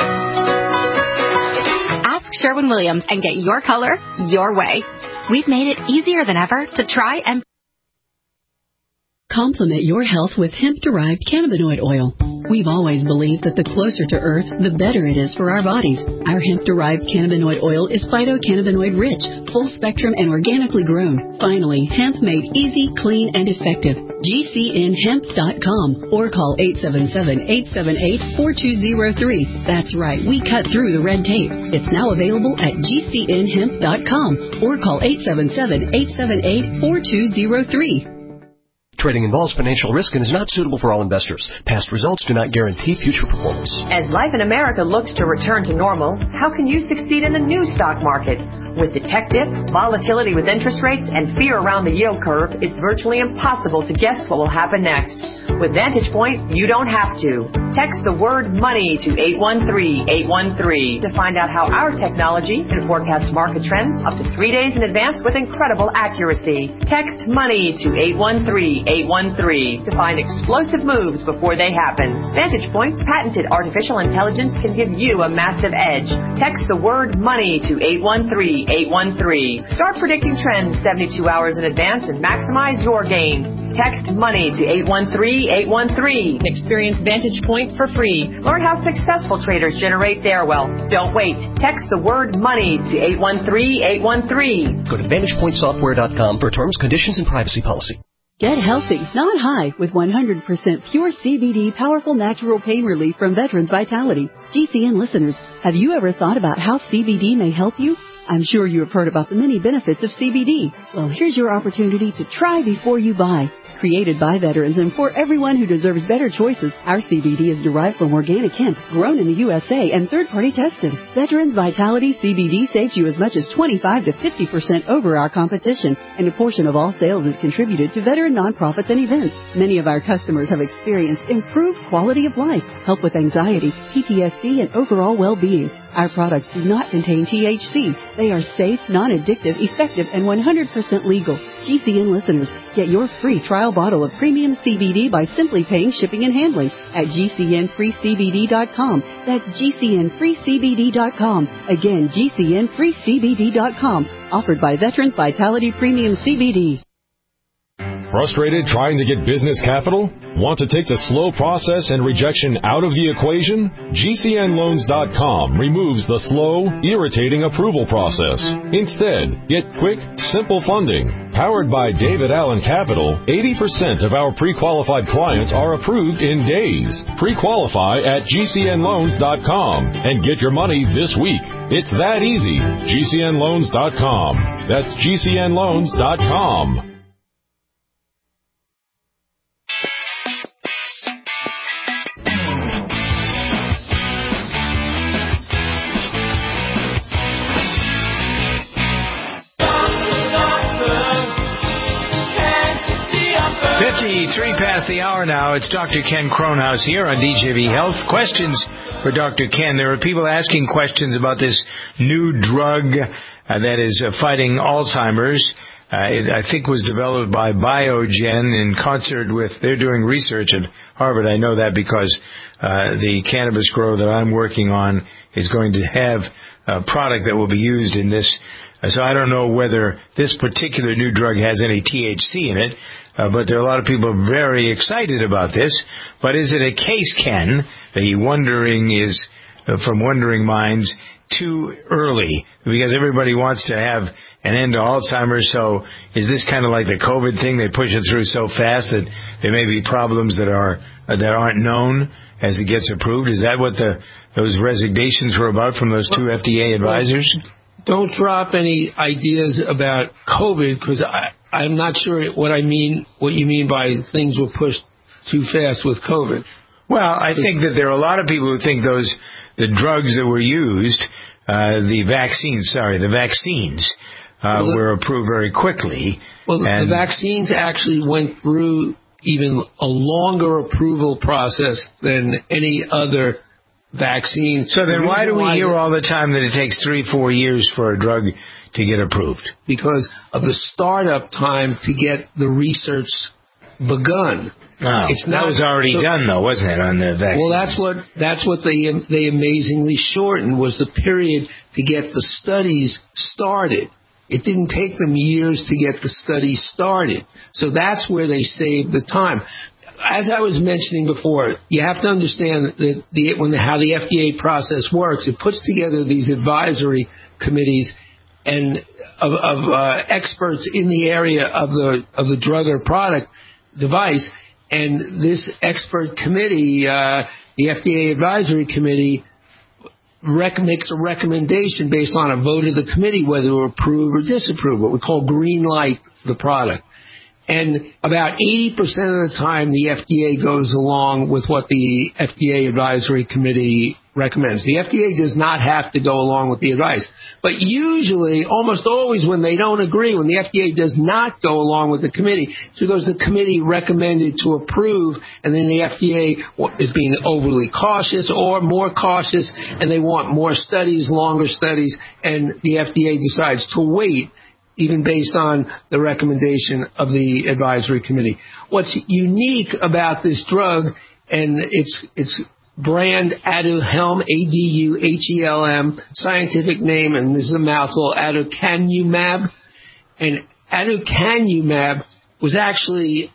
Ask Sherwin-Williams and get your color your way. We've made it easier than ever to try and complement your health with hemp-derived cannabinoid oil. We've always believed that the closer to Earth, the better it is for our bodies. Our hemp-derived cannabinoid oil is phytocannabinoid-rich, full-spectrum, and organically grown. Finally, hemp made easy, clean, and effective. GCNhemp.com or call 877-878-4203. That's right, we cut through the red tape. It's now available at GCNhemp.com or call 877-878-4203. Trading involves financial risk and is not suitable for all investors. Past results do not guarantee future performance. As life in America looks to return to normal, how can you succeed in the new stock market? With the tech dip, volatility with interest rates, and fear around the yield curve, it's virtually impossible to guess what will happen next. With Vantage Point, you don't have to. Text the word money to 813-813 to find out how our technology can forecast market trends up to 3 days in advance with incredible accuracy. Text money to 813-813 to find explosive moves before they happen. Vantage Point's patented artificial intelligence can give you a massive edge. Text the word money to 813-813. Start predicting trends 72 hours in advance and maximize your gains. Text money to 813-813 and experience Vantage Point for free. Learn how successful traders generate their wealth. Don't wait. Text the word money to 813-813. Go to VantagePointSoftware.com for terms, conditions, and privacy policy. Get healthy, not high, with 100% pure CBD powerful natural pain relief from Veterans Vitality. GCN listeners, have you ever thought about how CBD may help you? I'm sure you have heard about the many benefits of CBD. Well, here's your opportunity to try before you buy. Created by veterans and for everyone who deserves better choices, our CBD is derived from organic hemp, grown in the USA, and third-party tested. Veterans Vitality CBD saves you as much as 25 to 50% over our competition, and a portion of all sales is contributed to veteran nonprofits and events. Many of our customers have experienced improved quality of life, help with anxiety, PTSD, and overall well-being. Our products do not contain THC. They are safe, non-addictive, effective, and 100% legal. GCN listeners, get your free trial bottle of premium CBD by simply paying shipping and handling at GCNFreeCBD.com. That's GCNFreeCBD.com. Again, GCNFreeCBD.com. Offered by Veterans Vitality Premium CBD. Frustrated trying to get business capital? Want to take the slow process and rejection out of the equation? GCNLoans.com removes the slow, irritating approval process. Instead, get quick, simple funding. Powered by David Allen Capital, 80% of our pre-qualified clients are approved in days. Pre-qualify at GCNLoans.com and get your money this week. It's that easy. GCNLoans.com. That's GCNLoans.com. Three past the hour now. It's Dr. Ken Kronhaus here on DJV Health. Questions for Dr. Ken. There are people asking questions about this new drug that is fighting Alzheimer's. It, I think, was developed by Biogen in concert with, they're doing research at Harvard. I know that because the cannabis grow that I'm working on is going to have a product that will be used in this. So I don't know whether this particular new drug has any THC in it. But there are a lot of people very excited about this. But is it a case, Ken, the wondering is, from wondering minds, too early? Because everybody wants to have an end to Alzheimer's, so is this kind of like the COVID thing? They push it through so fast that there may be problems that aren't known as it gets approved? Is that what those resignations were about from those two FDA advisors? Don't drop any ideas about COVID, because I'm not sure what you mean by things were pushed too fast with COVID. Well, I think that there are a lot of people who think the drugs that were used, the vaccines were approved very quickly. Well, the vaccines actually went through even a longer approval process than any other vaccine. So then why do we hear all the time that it takes 3-4 years for a drug to get approved? Because of the startup time to get the research begun. Oh, that was already done, though, wasn't it, on the vaccine? Well, that's what they amazingly shortened, was the period to get the studies started. It didn't take them years to get the study started. So that's where they saved the time. As I was mentioning before, you have to understand that how the FDA process works. It puts together these advisory committees and of experts in the area of the drug or product device, and this expert committee, the FDA advisory committee, makes a recommendation based on a vote of the committee whether to approve or disapprove, what we call green light the product. And about 80% of the time, the FDA goes along with what the FDA Advisory Committee recommends. The FDA does not have to go along with the advice. But usually, almost always when they don't agree, when the FDA does not go along with the committee, it's because the committee recommended to approve, and then the FDA is being overly cautious or more cautious, and they want more studies, longer studies, and the FDA decides to wait, even based on the recommendation of the advisory committee. What's unique about this drug, and it's brand Aduhelm, A-D-U-H-E-L-M, scientific name, and this is a mouthful, aducanumab. And aducanumab was actually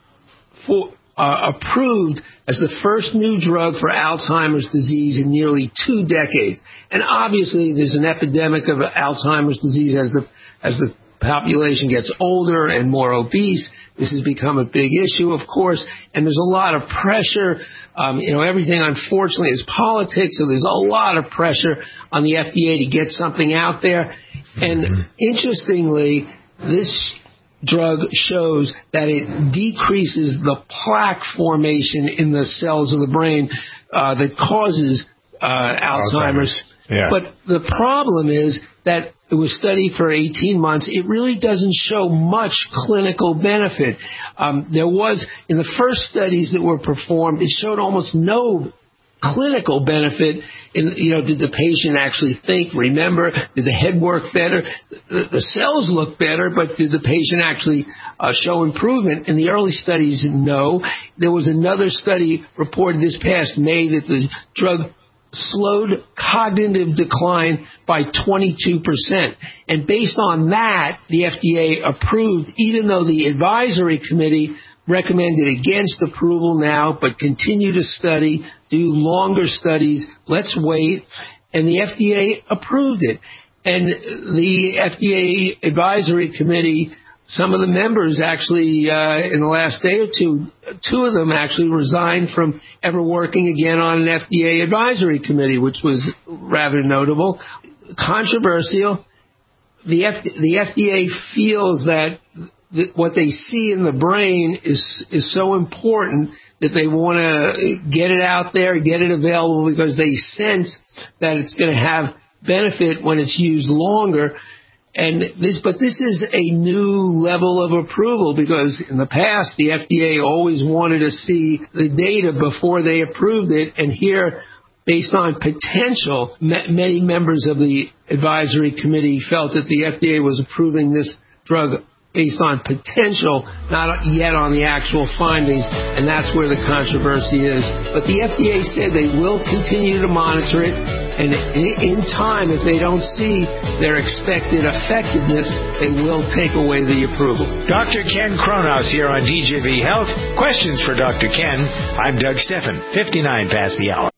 approved as the first new drug for Alzheimer's disease in nearly 2 decades. And obviously, there's an epidemic of Alzheimer's disease as the population gets older and more obese. This has become a big issue, of course, and there's a lot of pressure. Everything, unfortunately, is politics, so there's a lot of pressure on the FDA to get something out there. And interestingly, this drug shows that it decreases the plaque formation in the cells of the brain that causes Alzheimer's. Yeah. But the problem is that it was studied for 18 months. It really doesn't show much clinical benefit. There was, in the first studies that were performed, it showed almost no clinical benefit. Did the patient actually think, remember? Did the head work better? The cells looked better, but did the patient actually show improvement? In the early studies, no. There was another study reported this past May that the drug slowed cognitive decline by 22%. And based on that, the FDA approved, even though the advisory committee recommended against approval now, but continue to study, do longer studies, let's wait. And the FDA approved it. And the FDA advisory committee, some of the members actually, in the last day or two of them actually resigned from ever working again on an FDA advisory committee, which was rather notable. Controversial. The FDA feels that what they see in the brain is so important that they want to get it out there, get it available, because they sense that it's going to have benefit when it's used longer. But this is a new level of approval, because in the past the FDA always wanted to see the data before they approved it, and here, based on potential, many members of the advisory committee felt that the FDA was approving this drug based on potential, not yet on the actual findings, and that's where the controversy is. But the FDA said they will continue to monitor it, and in time, if they don't see their expected effectiveness, they will take away the approval. Dr. Ken Kronos here on DJV Health. Questions for Dr. Ken. I'm Doug Steffen, 59 past the hour.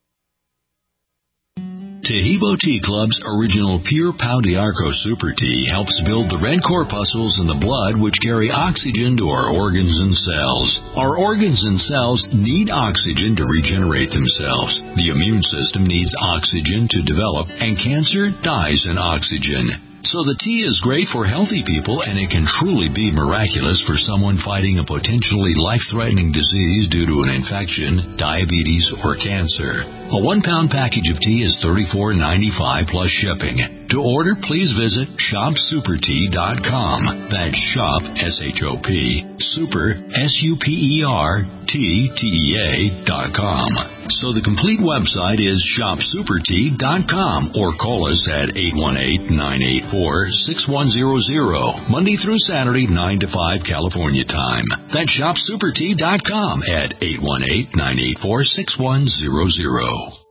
Taheebo Tea Club's original Pure Pau d'Arco Super Tea helps build the red corpuscles in the blood which carry oxygen to our organs and cells. Our organs and cells need oxygen to regenerate themselves. The immune system needs oxygen to develop, and cancer dies in oxygen. So the tea is great for healthy people, and it can truly be miraculous for someone fighting a potentially life-threatening disease due to an infection, diabetes, or cancer. A 1-pound package of tea is $34.95 plus shipping. To order, please visit shopsupertea.com. That's shop, S-H-O-P, super, S-U-P-E-R-T-T-E-A.com. So the complete website is shopsupertea.com, or call us at 818-984-6100, Monday through Saturday, 9 to 5 California time. That's shopsupertea.com at 818-984-6100.